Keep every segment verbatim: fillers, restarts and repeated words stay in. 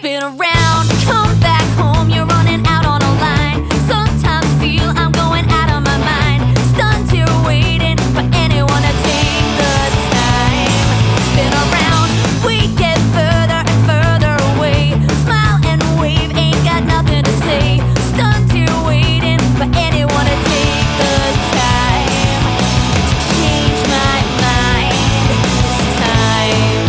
Spin around, come back home, you're running out on a line. Sometimes feel I'm going out of my mind. Stunned here waiting for anyone to take the time. Spin around, we get further and further away. Smile and wave, ain't got nothing to say. Stunned here waiting for anyone to take the time to change my mind this time.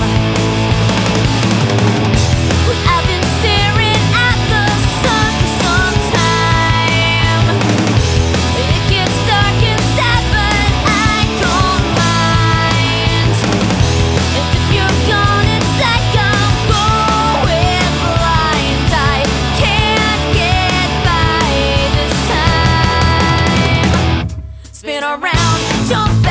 I've been staring at the sun for some time. It gets dark inside, but I don't mind. And if you're gone, it's like I'm going blind. I can't get by this time. Spin around, jump